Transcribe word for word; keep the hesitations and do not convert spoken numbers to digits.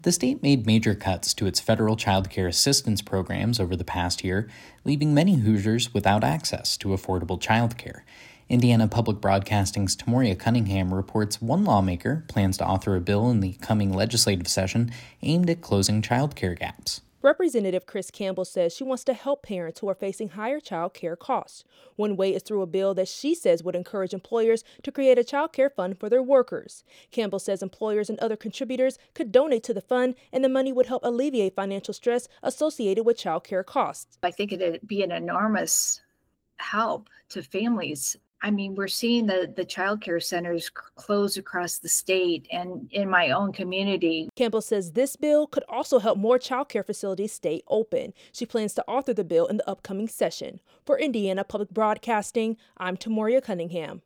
The state made major cuts to its federal child care assistance programs over the past year, leaving many Hoosiers without access to affordable child care. Indiana Public Broadcasting's Tamoria Cunningham reports one lawmaker plans to author a bill in the coming legislative session aimed at closing child care gaps. Representative Chris Campbell says she wants to help parents who are facing higher child care costs. One way is through a bill that she says would encourage employers to create a child care fund for their workers. Campbell says employers and other contributors could donate to the fund, and the money would help alleviate financial stress associated with child care costs. I think it'd be an enormous help to families. I mean, we're seeing the, the child care centers c- close across the state and in my own community. Campbell says this bill could also help more child care facilities stay open. She plans to author the bill in the upcoming session. For Indiana Public Broadcasting, I'm Tamoria Cunningham.